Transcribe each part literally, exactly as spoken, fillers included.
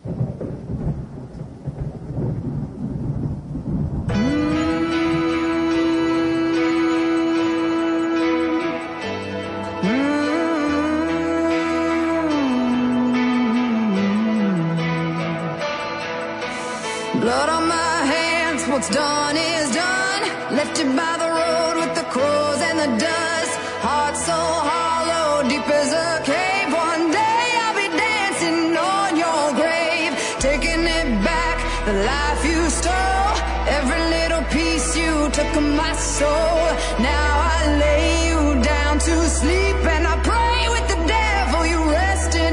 Blood on my hands, what's done is done. Left you by the road with the crows and the dust. Heart so hollow, deep as a cave. One day I'll be dancing on your grave, taking it back, the life you stole. Every little piece you took of my soul. Now I lay you down to sleep and I pray with the devil you rest in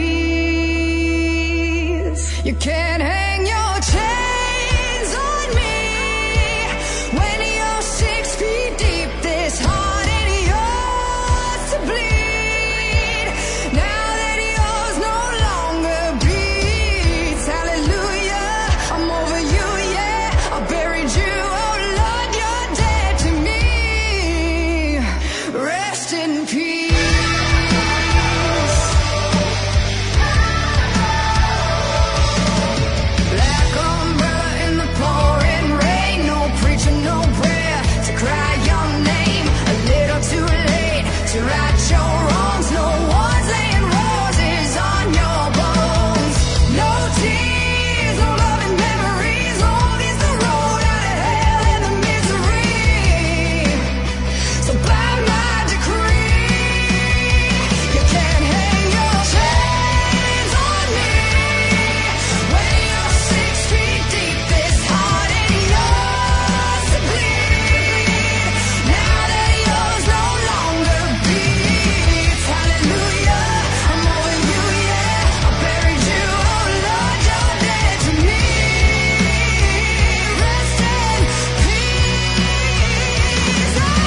peace. You can't hang your chains on me when you're six feet deep. This heart ain't yours to bleed. Now that yours no longer beats. Hallelujah, I'm over you, yeah. I buried you, oh Lord, you're dead to me. Rest in peace. Black umbrella in the pouring rain. No preacher, no prayer to cry your name. A little too late to right your wrongs. No one's laying roses on your bones. No tears, no loving memories. Long is the road out of hell and the misery. So by my decree, you can't hang your chains on me when you're six feet deep. This heart ain't yours to bleed. Now that yours no longer beats. Hallelujah, I'm over you, yeah. I buried you, oh Lord, you're dead to me. Rest in peace. Oh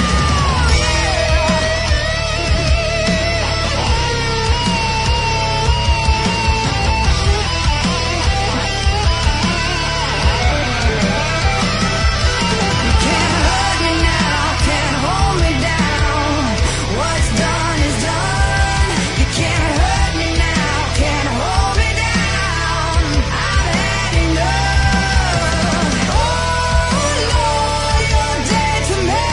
You can't hurt me now, can't hold me down. What's done is done. You can't hurt me now, can't hold me down. I've had enough. Oh Lord, you're dead to me.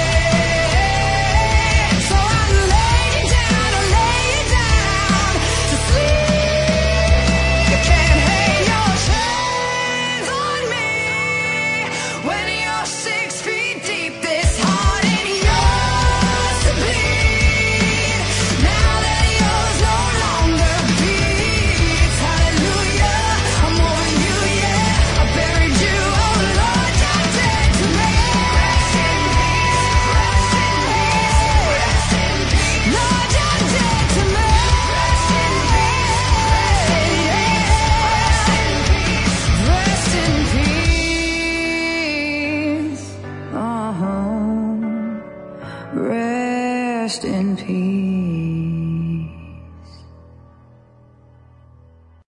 So I lay you down, I lay you down to sleep. You can't hang your chains on me when you're six feet deep. This heart ain't yours to bleed. Now that yours no longer beats. Hallelujah, I'm over you, yeah. I buried you, oh Lord, you're dead to me. Rest in peace, rest in peace, Lord, you're dead to me. Rest in peace, rest in peace, uh-huh. Rest in peace.